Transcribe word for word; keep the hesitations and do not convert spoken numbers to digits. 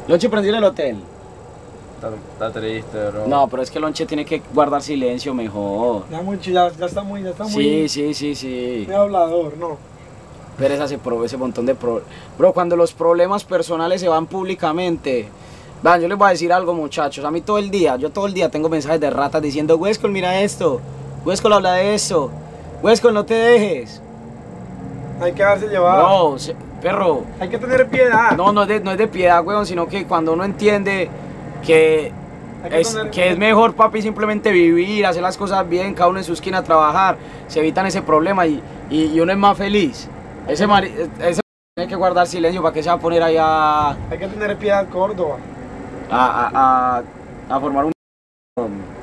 Lonche prendió en el hotel. Está, está triste, bro. No, pero es que Lonche tiene que guardar silencio mejor. Ya, muy, ya, ya está muy, ya está muy, Sí, sí, sí, sí. muy hablador, ¿no? Pereza ese, pro, ese montón de pro... Bro, cuando los problemas personales se van públicamente... Vean, yo les voy a decir algo, muchachos. A mí todo el día, yo todo el día tengo mensajes de ratas diciendo: Huescol, mira esto. Huescol, habla de esto. Huescol, no te dejes. Hay que dejarse llevar. Bro, se- perro. Hay que tener piedad. No, no es, de, no es de piedad, weón, sino que cuando uno entiende que, Hay que es, tener- que es mejor, papi, simplemente vivir, hacer las cosas bien, cada uno en su esquina, trabajar, se evitan ese problema y, y, y uno es más feliz. Ese, mari- ese tiene que guardar silencio para que se va a poner ahí a, Hay que tener piedad, Córdoba. a, a, a, a formar un...